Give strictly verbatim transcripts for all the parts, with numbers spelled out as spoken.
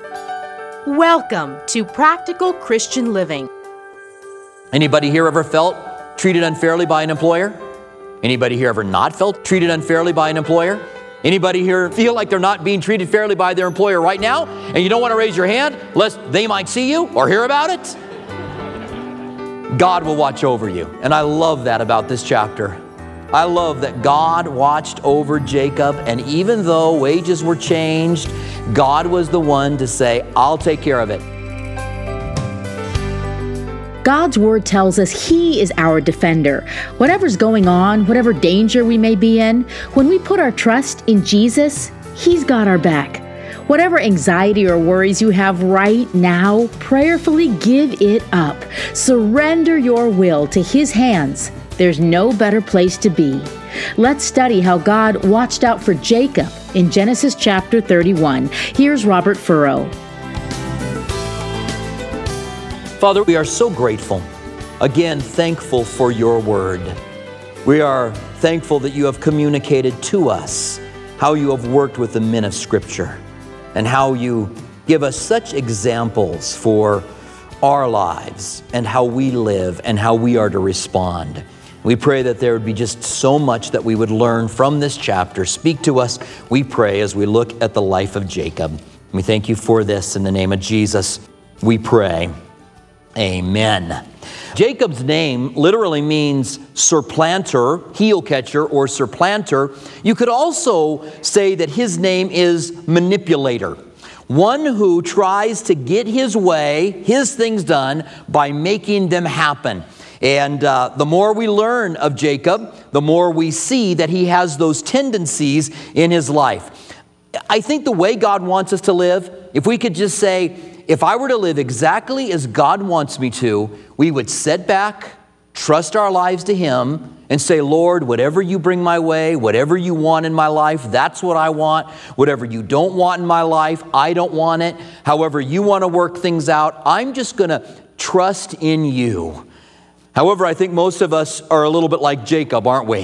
Welcome to Practical Christian Living. Anybody here ever felt treated unfairly by an employer? Anybody here ever not felt treated unfairly by an employer? Anybody here feel like they're not being treated fairly by their employer right now, and you don't want to raise your hand lest they might see you or hear about it? God will watch over you, and I love that about this chapter. I love that God watched over Jacob, and even though wages were changed, God was the one to say, I'll take care of it. God's word tells us He is our defender. Whatever's going on, whatever danger we may be in, when we put our trust in Jesus, He's got our back. Whatever anxiety or worries you have right now, prayerfully give it up. Surrender your will to His hands. There's no better place to be. Let's study how God watched out for Jacob in Genesis chapter thirty-one. Here's Robert Furrow. Father, we are so grateful, again, thankful for your word. We are thankful that you have communicated to us how you have worked with the men of Scripture and how you give us such examples for our lives and how we live and how we are to respond. We pray that there would be just so much that we would learn from this chapter. Speak to us, we pray, as we look at the life of Jacob. We thank you for this in the name of Jesus. We pray. Amen. Jacob's name literally means supplanter, heel catcher, or supplanter. You could also say that his name is manipulator. One who tries to get his way, his things done, by making them happen. And uh, the more we learn of Jacob, the more we see that he has those tendencies in his life. I think the way God wants us to live, if we could just say, if I were to live exactly as God wants me to, we would sit back, trust our lives to Him, and say, Lord, whatever you bring my way, whatever you want in my life, that's what I want. Whatever you don't want in my life, I don't want it. However you want to work things out, I'm just going to trust in you. However, I think most of us are a little bit like Jacob, aren't we?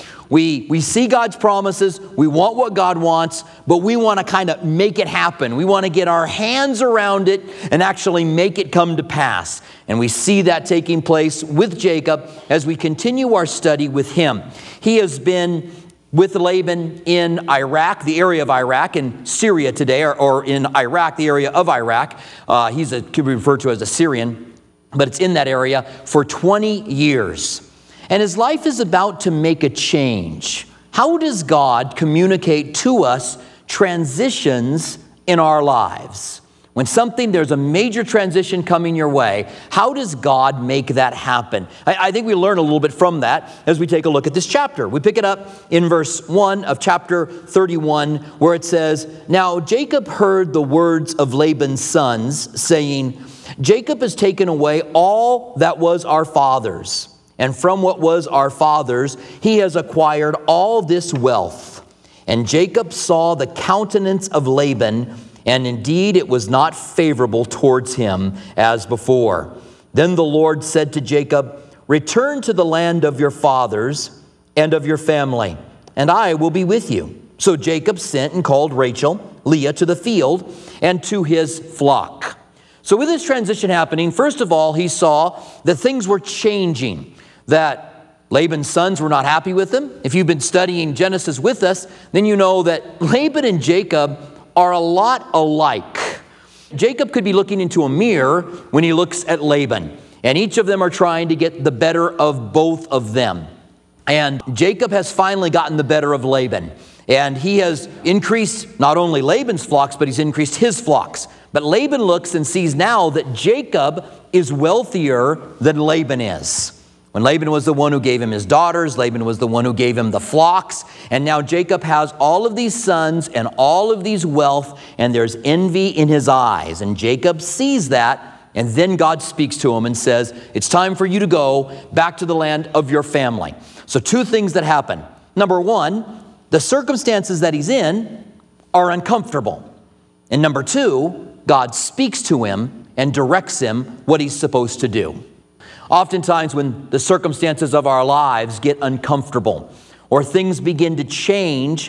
We we see God's promises, we want what God wants, but we want to kind of make it happen. We want to get our hands around it and actually make it come to pass. And we see that taking place with Jacob as we continue our study with him. He has been with Laban in Iraq, the area of Iraq, in Syria today, or, or in Iraq, the area of Iraq. Uh, he's a, could be referred to as a Syrian. But it's in that area for twenty years. And his life is about to make a change. How does God communicate to us transitions in our lives? When something, there's a major transition coming your way, how does God make that happen? I, I think we learn a little bit from that as we take a look at this chapter. We pick it up in verse one of chapter thirty-one, where it says, Now Jacob heard the words of Laban's sons, saying, Jacob has taken away all that was our father's, and from what was our father's, he has acquired all this wealth. And Jacob saw the countenance of Laban, and indeed it was not favorable towards him as before. Then the Lord said to Jacob, Return to the land of your fathers and of your family, and I will be with you. So Jacob sent and called Rachel, Leah, to the field and to his flock. So with this transition happening, first of all, he saw that things were changing, that Laban's sons were not happy with him. If you've been studying Genesis with us, then you know that Laban and Jacob are a lot alike. Jacob could be looking into a mirror when he looks at Laban, and each of them are trying to get the better of both of them. And Jacob has finally gotten the better of Laban, and he has increased not only Laban's flocks, but he's increased his flocks. But Laban looks and sees now that Jacob is wealthier than Laban is. When Laban was the one who gave him his daughters, Laban was the one who gave him the flocks, and now Jacob has all of these sons and all of these wealth, and there's envy in his eyes. And Jacob sees that, and then God speaks to him and says, it's time for you to go back to the land of your family. So two things that happen. Number one, the circumstances that he's in are uncomfortable. And number two, God speaks to him and directs him what he's supposed to do. Oftentimes when the circumstances of our lives get uncomfortable or things begin to change,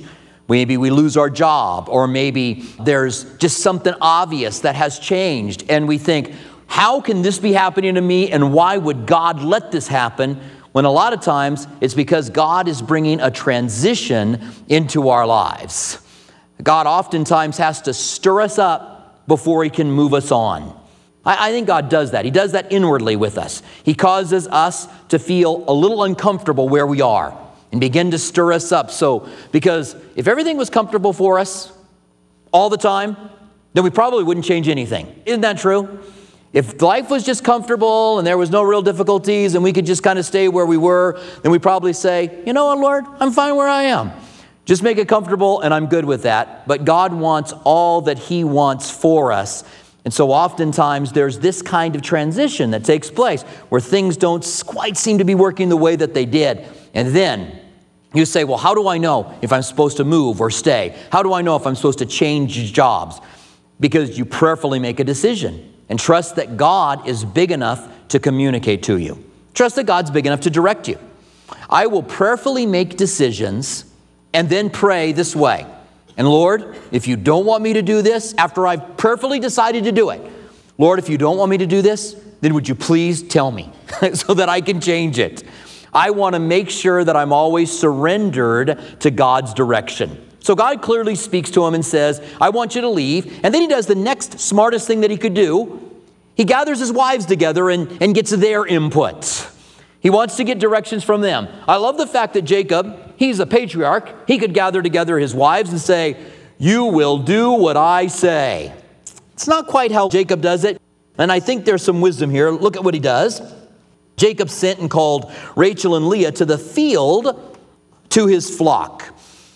Maybe we lose our job, or maybe there's just something obvious that has changed, and we think, how can this be happening to me, and why would God let this happen? When a lot of times it's because God is bringing a transition into our lives. God oftentimes has to stir us up before he can move us on. I, I think God does that. He does that inwardly with us. He causes us to feel a little uncomfortable where we are and begin to stir us up. So, because if everything was comfortable for us all the time, then we probably wouldn't change anything. Isn't that true? If life was just comfortable and there was no real difficulties and we could just kind of stay where we were, then we probably say, you know what, Lord, I'm fine where I am. Just make it comfortable and I'm good with that. But God wants all that he wants for us. And so oftentimes there's this kind of transition that takes place where things don't quite seem to be working the way that they did. And then you say, well, how do I know if I'm supposed to move or stay? How do I know if I'm supposed to change jobs? Because you prayerfully make a decision. And trust that God is big enough to communicate to you. Trust that God's big enough to direct you. I will prayerfully make decisions and then pray this way. And Lord, if you don't want me to do this, after I've prayerfully decided to do it, Lord, if you don't want me to do this, then would you please tell me so that I can change it? I want to make sure that I'm always surrendered to God's direction. So God clearly speaks to him and says, I want you to leave. And then he does the next smartest thing that he could do. He gathers his wives together and, and gets their input. He wants to get directions from them. I love the fact that Jacob, he's a patriarch. He could gather together his wives and say, you will do what I say. It's not quite how Jacob does it. And I think there's some wisdom here. Look at what he does. Jacob sent and called Rachel and Leah to the field to his flock.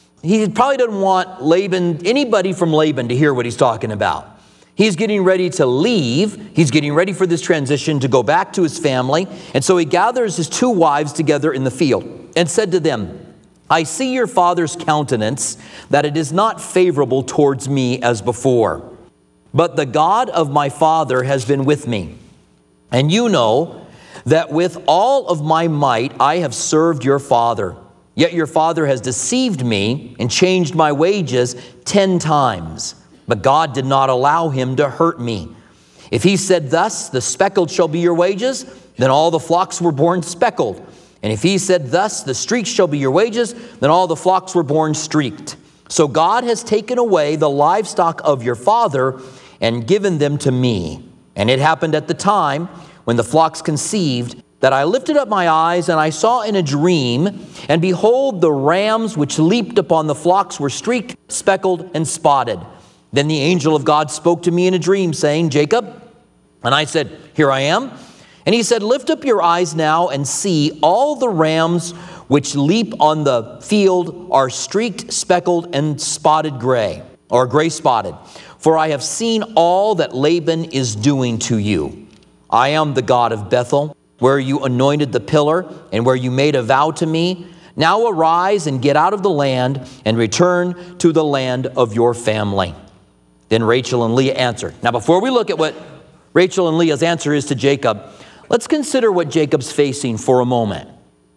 He probably doesn't want Laban, anybody from Laban to hear what he's talking about. He's getting ready to leave. He's getting ready for this transition to go back to his family. And so he gathers his two wives together in the field and said to them, I see your father's countenance, that it is not favorable towards me as before. But the God of my father has been with me. And you know that with all of my might I have served your father. Yet your father has deceived me and changed my wages ten times. But God did not allow him to hurt me. If he said thus, the speckled shall be your wages, then all the flocks were born speckled. And if he said thus, the streaked shall be your wages, then all the flocks were born streaked. So God has taken away the livestock of your father and given them to me. And it happened at the time when the flocks conceived, that I lifted up my eyes, and I saw in a dream, and behold, the rams which leaped upon the flocks were streaked, speckled, and spotted. Then the angel of God spoke to me in a dream, saying, Jacob. And I said, here I am. And he said, lift up your eyes now and see, all the rams which leap on the field are streaked, speckled, and spotted gray, or gray spotted. For I have seen all that Laban is doing to you. I am the God of Bethel, where you anointed the pillar and where you made a vow to me. Now arise and get out of the land and return to the land of your family. Then Rachel and Leah answered. Now before we look at what Rachel and Leah's answer is to Jacob, let's consider what Jacob's facing for a moment.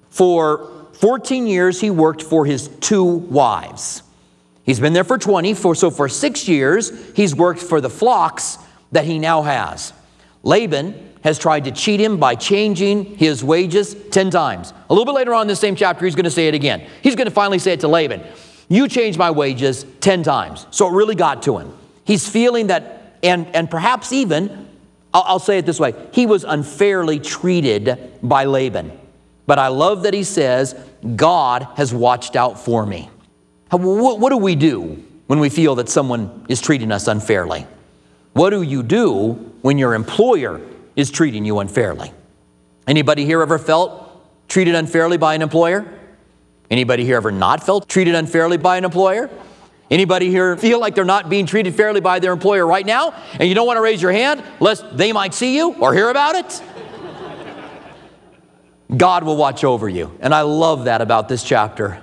For fourteen years he worked for his two wives. He's been there for twenty, for, so for six years he's worked for the flocks that he now has. Laban has tried to cheat him by changing his wages ten times. A little bit later on in the same chapter, he's going to say it again. He's going to finally say it to Laban. You changed my wages ten times. So it really got to him. He's feeling that, and, and perhaps even, I'll, I'll say it this way, he was unfairly treated by Laban. But I love that he says, God has watched out for me. What, what do we do when we feel that someone is treating us unfairly? What do you do when your employer is treating you unfairly? Anybody here ever felt treated unfairly by an employer? Anybody here ever not felt treated unfairly by an employer? Anybody here feel like they're not being treated fairly by their employer right now, and you don't want to raise your hand lest they might see you or hear about it? God will watch over you. And I love that about this chapter.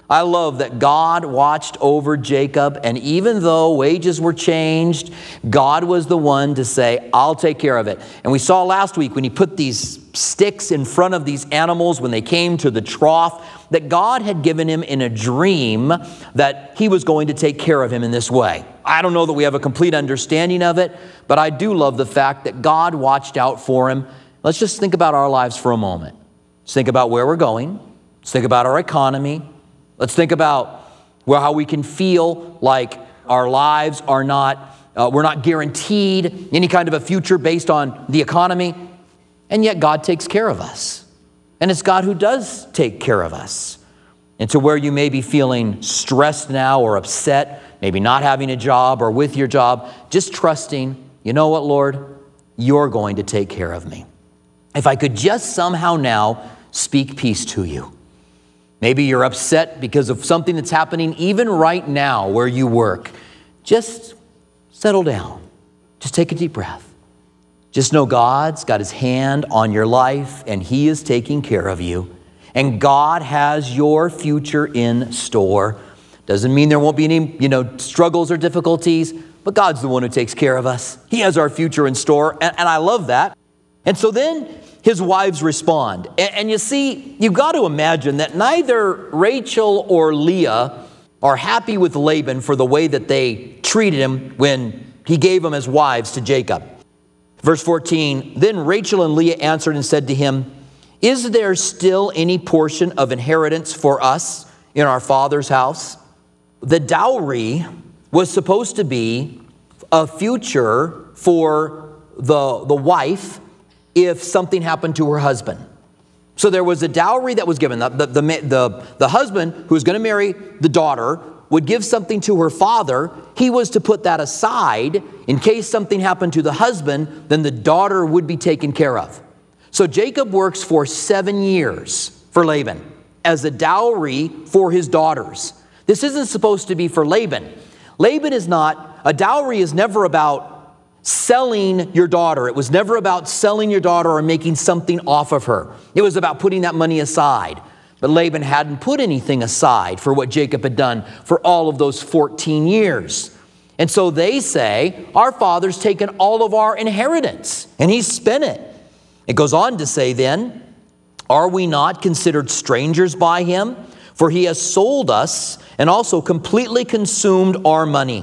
I love that God watched over Jacob, and even though wages were changed, God was the one to say, I'll take care of it. And we saw last week when he put these sticks in front of these animals when they came to the trough, that God had given him in a dream that he was going to take care of him in this way. I don't know that we have a complete understanding of it, but I do love the fact that God watched out for him. Let's just think about our lives for a moment. Let's think about where we're going. Let's think about our economy. Let's think about well, how we can feel like our lives are not, uh, we're not guaranteed any kind of a future based on the economy. And yet God takes care of us. And it's God who does take care of us. And to where you may be feeling stressed now or upset, maybe not having a job or with your job, just trusting, you know what, Lord, you're going to take care of me. If I could just somehow now speak peace to you. Maybe you're upset because of something that's happening even right now where you work. Just settle down. Just take a deep breath. Just know God's got his hand on your life and he is taking care of you. And God has your future in store. Doesn't mean there won't be any, you know, struggles or difficulties, but God's the one who takes care of us. He has our future in store, and, and I love that. And so then his wives respond. And, and you see, you've got to imagine that neither Rachel or Leah are happy with Laban for the way that they treated him when he gave them as wives to Jacob. Verse fourteen, then Rachel and Leah answered and said to him, is there still any portion of inheritance for us in our father's house? The dowry was supposed to be a future for the, the wife if something happened to her husband. So there was a dowry that was given. The, the, the, the, the husband who was going to marry the daughter would give something to her father. He was to put that aside in case something happened to the husband, then the daughter would be taken care of. So Jacob works for seven years for Laban as a dowry for his daughters. This isn't supposed to be for Laban. Laban is not, a dowry is never about selling your daughter. It was never about selling your daughter or making something off of her. It was about putting that money aside. But Laban hadn't put anything aside for what Jacob had done for all of those fourteen years. And so they say, our father's taken all of our inheritance and he's spent it. It goes on to say then, are we not considered strangers by him? For he has sold us and also completely consumed our money.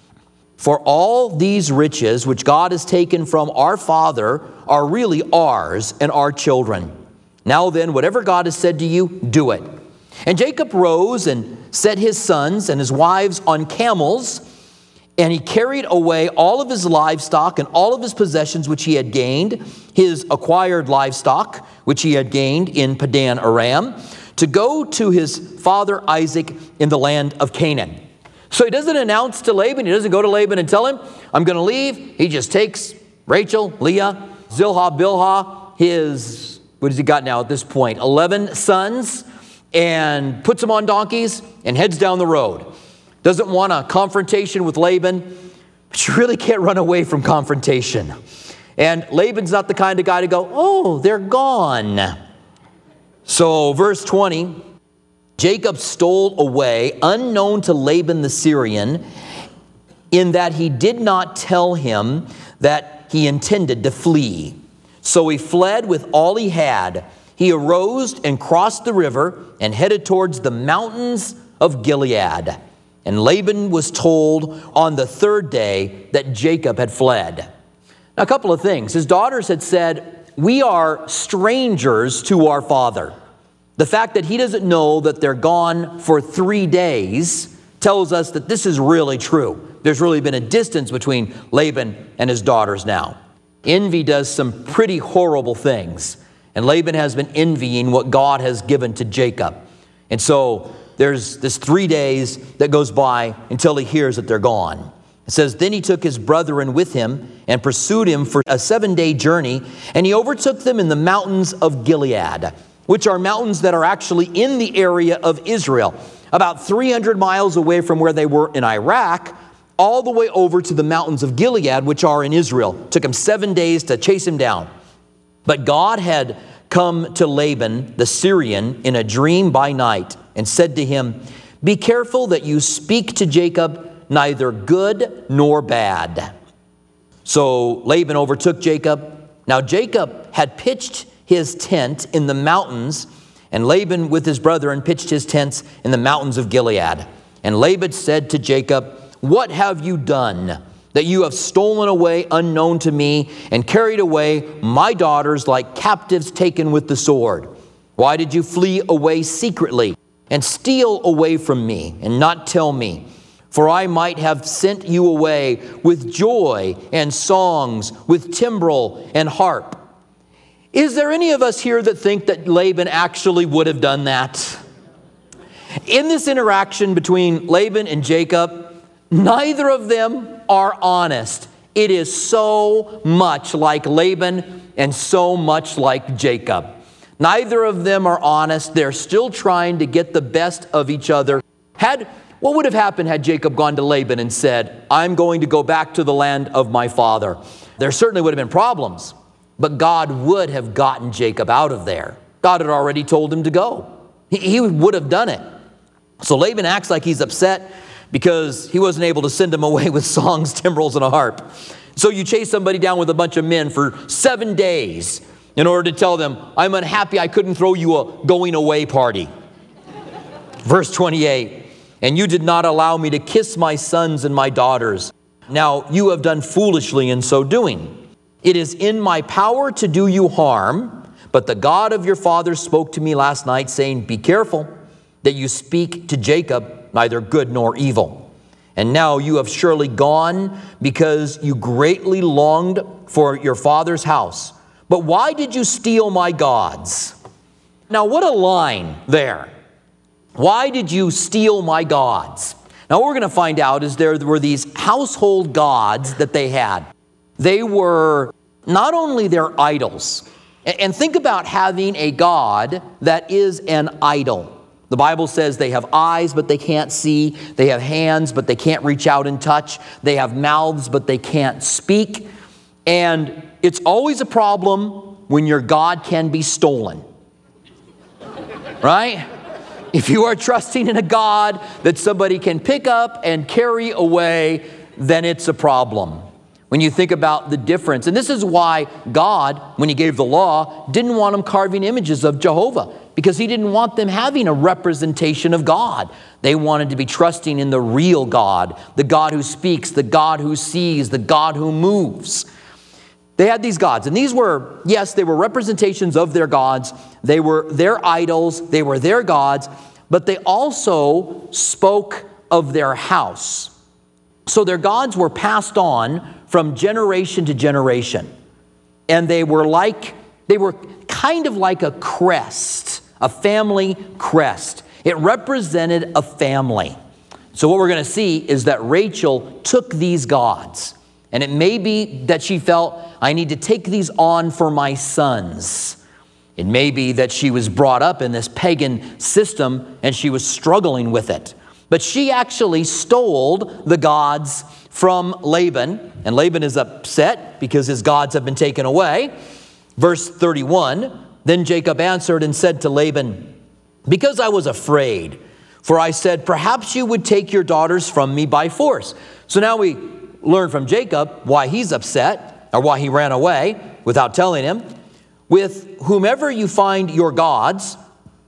For all these riches which God has taken from our father are really ours and our children. Now then, whatever God has said to you, do it. And Jacob rose and set his sons and his wives on camels, and he carried away all of his livestock and all of his possessions which he had gained, his acquired livestock which he had gained in Padan Aram, to go to his father Isaac in the land of Canaan. So he doesn't announce to Laban, he doesn't go to Laban and tell him, I'm going to leave. He just takes Rachel, Leah, Zilhah, Bilhah, his, what has he got now at this point, eleven sons, and puts them on donkeys and heads down the road. Doesn't want a confrontation with Laban, but you really can't run away from confrontation. And Laban's not the kind of guy to go, oh, they're gone. So verse twenty, Jacob stole away unknown to Laban the Syrian, in that he did not tell him that he intended to flee. So he fled with all he had. He arose and crossed the river and headed towards the mountains of Gilead. And Laban was told on the third day that Jacob had fled. Now, a couple of things. His daughters had said, we are strangers to our father. The fact that he doesn't know that they're gone for three days tells us that this is really true. There's really been a distance between Laban and his daughters now. Envy does some pretty horrible things. And Laban has been envying what God has given to Jacob. And so there's this three days that goes by until he hears that they're gone. It says, then he took his brethren with him and pursued him for a seven-day journey, and he overtook them in the mountains of Gilead, which are mountains that are actually in the area of Israel, about three hundred miles away from where they were in Iraq, all the way over to the mountains of Gilead, which are in Israel. It took him seven days to chase him down. But God had come to Laban the Syrian in a dream by night and said to him, "Be careful that you speak to Jacob neither good nor bad." So Laban overtook Jacob. Now Jacob had pitched his tent in the mountains, and Laban with his brethren pitched his tents in the mountains of Gilead. And Laban said to Jacob, "What have you done, that you have stolen away unknown to me, and carried away my daughters like captives taken with the sword? Why did you flee away secretly, and steal away from me, and not tell me? For I might have sent you away with joy and songs, with timbrel and harp." Is there any of us here that think that Laban actually would have done that? In this interaction between Laban and Jacob, neither of them are honest. It is so much like Laban and so much like Jacob. Neither of them are honest. They're still trying to get the best of each other. Had What would have happened had Jacob gone to Laban and said, "I'm going to go back to the land of my father"? There certainly would have been problems, but God would have gotten Jacob out of there. God had already told him to go. He, he would have done it. So Laban acts like he's upset because he wasn't able to send him away with songs, timbrels, and a harp. So you chase somebody down with a bunch of men for seven days in order to tell them, "I'm unhappy I couldn't throw you a going away party." Verse twenty-eight, "And you did not allow me to kiss my sons and my daughters. Now you have done foolishly in so doing. It is in my power to do you harm, but the God of your fathers spoke to me last night, saying, 'Be careful that you speak to Jacob neither good nor evil.' And now you have surely gone because you greatly longed for your father's house. But why did you steal my gods?" Now what a line there. Why did you steal my gods? Now what we're going to find out is there were these household gods that they had. They were not only their idols. And think about having a god that is an idol. The Bible says they have eyes, but they can't see. They have hands, but they can't reach out and touch. They have mouths, but they can't speak. And it's always a problem when your God can be stolen. Right? If you are trusting in a God that somebody can pick up and carry away, then it's a problem. When you think about the difference, and this is why God, when he gave the law, didn't want them carving images of Jehovah, because he didn't want them having a representation of God. They wanted to be trusting in the real God, the God who speaks, the God who sees, the God who moves. They had these gods, and these were, yes, they were representations of their gods. They were their idols, they were their gods, but they also spoke of their house. So their gods were passed on from generation to generation. And they were like, they were kind of like a crest, a family crest. It represented a family. So what we're going to see is that Rachel took these gods. And it may be that she felt, I need to take these on for my sons. It may be that she was brought up in this pagan system and she was struggling with it. But she actually stole the gods from Laban. And Laban is upset because his gods have been taken away. Verse thirty-one, "Then Jacob answered and said to Laban, 'Because I was afraid, for I said, perhaps you would take your daughters from me by force.'" So now we learn from Jacob why he's upset, or why he ran away without telling him. "With whomever you find your gods,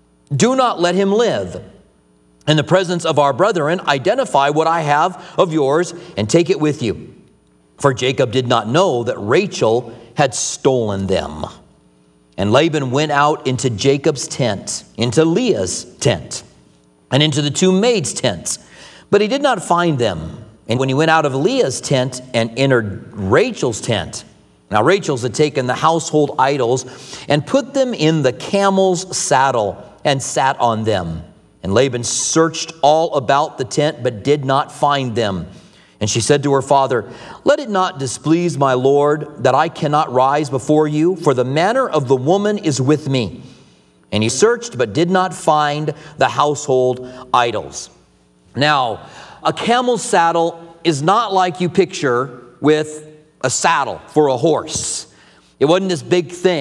do not let him live. In the presence of our brethren, identify what I have of yours and take it with you." For Jacob did not know that Rachel had stolen them. And Laban went out into Jacob's tent, into Leah's tent, and into the two maids' tents. But he did not find them. And when he went out of Leah's tent and entered Rachel's tent, now Rachel's had taken the household idols and put them in the camel's saddle and sat on them. And Laban searched all about the tent, but did not find them. And she said to her father, "Let it not displease my lord that I cannot rise before you, for the manner of the woman is with me." And he searched, but did not find the household idols. Now, a camel's saddle is not like you picture with a saddle for a horse. It wasn't this big thing.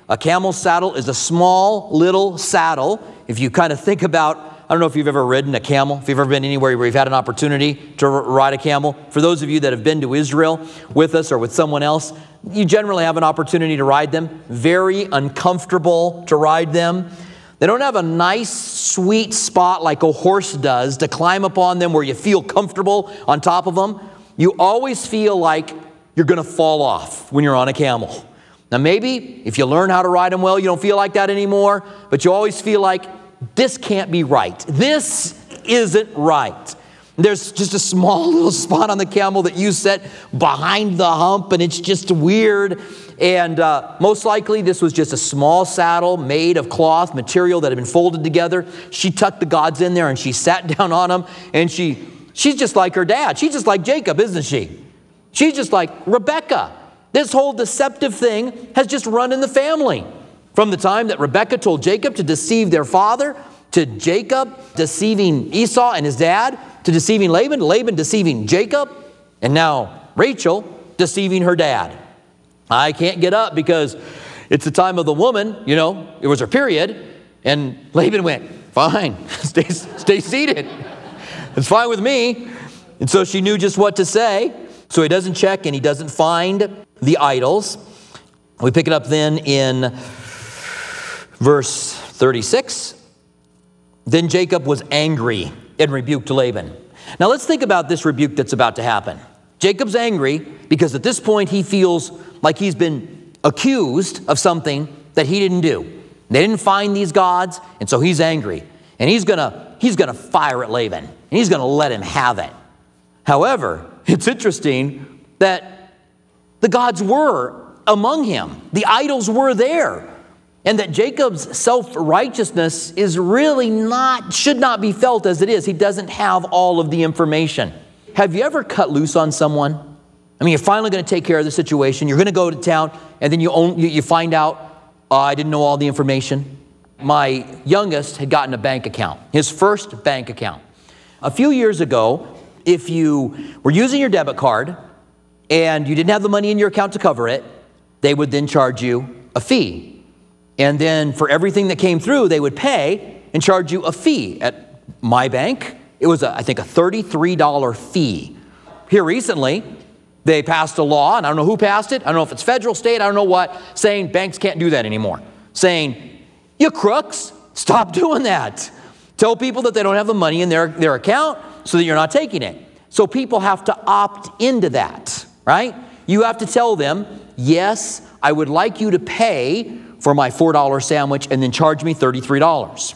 A camel saddle is a small little saddle. If you kind of think about, I don't know if you've ever ridden a camel, if you've ever been anywhere where you've had an opportunity to r- ride a camel. For those of you that have been to Israel with us or with someone else, you generally have an opportunity to ride them. Very uncomfortable to ride them. They don't have a nice, sweet spot like a horse does to climb up on them where you feel comfortable on top of them. You always feel like you're going to fall off when you're on a camel. Now maybe if you learn how to ride them well, you don't feel like that anymore, but you always feel like this can't be right. This isn't right. There's just a small little spot on the camel that you set behind the hump, and it's just weird. And uh, most likely this was just a small saddle made of cloth material that had been folded together. She tucked the gods in there and she sat down on them, and she she's just like her dad. She's just like Jacob, isn't she? She's just like Rebekah. This whole deceptive thing has just run in the family. From the time that Rebekah told Jacob to deceive their father, to Jacob deceiving Esau and his dad, to deceiving Laban, Laban deceiving Jacob, and now Rachel deceiving her dad. I can't get up because it's the time of the woman, you know, it was her period, and Laban went, fine, stay, stay seated. It's fine with me. And so she knew just what to say. So he doesn't check and he doesn't find the idols. We pick it up then in verse thirty-six. Then Jacob was angry and rebuked Laban. Now let's think about this rebuke that's about to happen. Jacob's angry because at this point he feels like he's been accused of something that he didn't do. They didn't find these gods, and so he's angry. And he's gonna he's gonna fire at Laban, and he's gonna let him have it. However, it's interesting that the gods were among him. The idols were there. And that Jacob's self-righteousness is really not, should not be felt as it is. He doesn't have all of the information. Have you ever cut loose on someone? I mean, you're finally going to take care of the situation. You're going to go to town, and then you, own, you, you find out, oh, I didn't know all the information. My youngest had gotten a bank account, his first bank account. A few years ago, if you were using your debit card and you didn't have the money in your account to cover it, they would then charge you a fee. And then for everything that came through, they would pay and charge you a fee. At my bank, it was, a, I think, a thirty-three dollars fee. Here recently, they passed a law, and I don't know who passed it. I don't know if it's federal, state, I don't know what, saying banks can't do that anymore. Saying, you crooks, stop doing that. Tell people that they don't have the money in their, their account so that you're not taking it. So people have to opt into that, right? You have to tell them, yes, I would like you to pay for my four dollar sandwich and then charge me thirty-three dollars.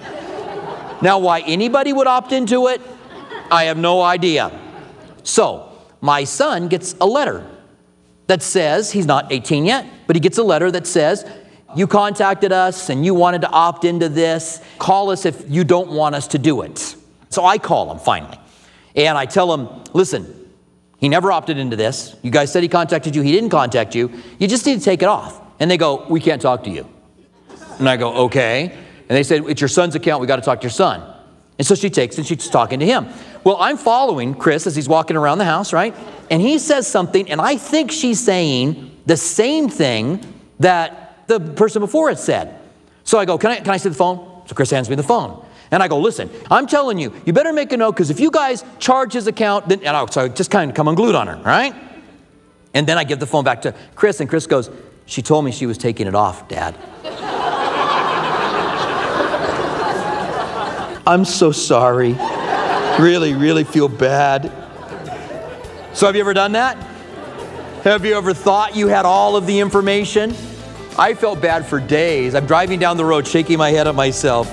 Now, why anybody would opt into it, I have no idea. So, my son gets a letter that says, he's not eighteen yet, but he gets a letter that says, you contacted us and you wanted to opt into this. Call us if you don't want us to do it. So I call him finally. And I tell him, listen, he never opted into this. You guys said he contacted you. He didn't contact you. You just need to take it off. And they go, we can't talk to you. And I go, okay. And they said, it's your son's account. We got to talk to your son. And so she takes and she's talking to him. Well, I'm following Chris as he's walking around the house, right? And he says something, and I think she's saying the same thing that the person before had said. So I go, can I, can I see the phone? So Chris hands me the phone. And I go, listen, I'm telling you, you better make a note, because if you guys charge his account, then, and I, so I just kind of come unglued on her, right? And then I give the phone back to Chris, and Chris goes, she told me she was taking it off, Dad. I'm so sorry. Really, really feel bad. So have you ever done that? Have you ever thought you had all of the information? I felt bad for days. I'm driving down the road shaking my head at myself.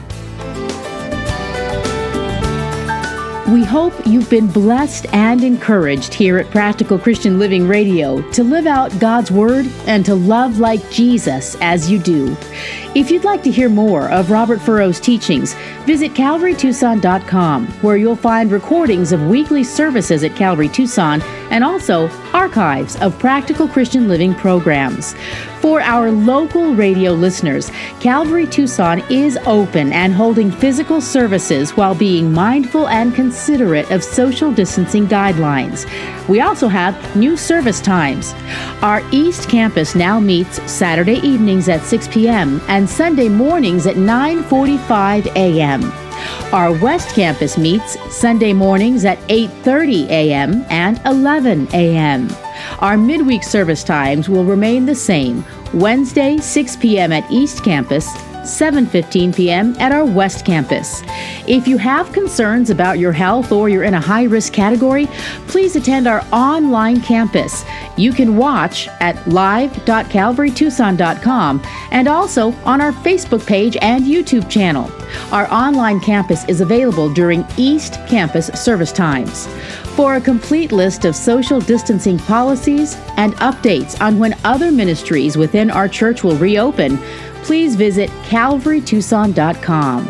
We hope you've been blessed and encouraged here at Practical Christian Living Radio to live out God's Word and to love like Jesus as you do. If you'd like to hear more of Robert Furrow's teachings, visit Calvary Tucson dot com, where you'll find recordings of weekly services at Calvary Tucson and also archives of Practical Christian Living programs. For our local radio listeners, Calvary Tucson is open and holding physical services while being mindful and considerate of social distancing guidelines. We also have new service times. Our East Campus now meets Saturday evenings at six p.m. and Sunday mornings at nine forty-five a.m. Our West Campus meets Sunday mornings at eight thirty a.m. and eleven a.m. Our midweek service times will remain the same. Wednesday, six p.m. at East Campus, seven fifteen p.m. at our West Campus. If you have concerns about your health or you're in a high-risk category, please attend our online campus. You can watch at live dot calvary tucson dot com and also on our Facebook page and YouTube channel. Our online campus is available during East Campus service times. For a complete list of social distancing policies and updates on when other ministries within our church will reopen, please visit calvary tucson dot com.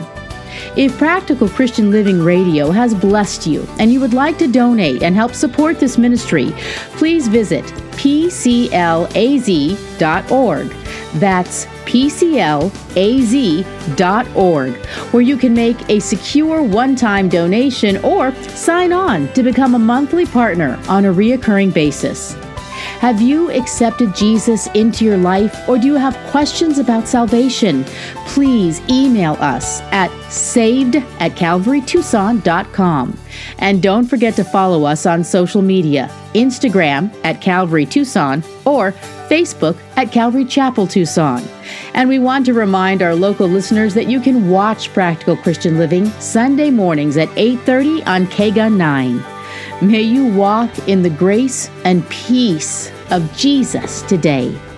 If Practical Christian Living Radio has blessed you and you would like to donate and help support this ministry, please visit p c l a z dot org. That's p c l a z dot org, where you can make a secure one-time donation or sign on to become a monthly partner on a reoccurring basis. Have you accepted Jesus into your life, or do you have questions about salvation? Please email us at saved at calvary tucson dot com. And don't forget to follow us on social media, Instagram at Calvary Tucson or Facebook at Calvary Chapel Tucson. And we want to remind our local listeners that you can watch Practical Christian Living Sunday mornings at eight thirty on K G U N nine. May you walk in the grace and peace of Jesus today.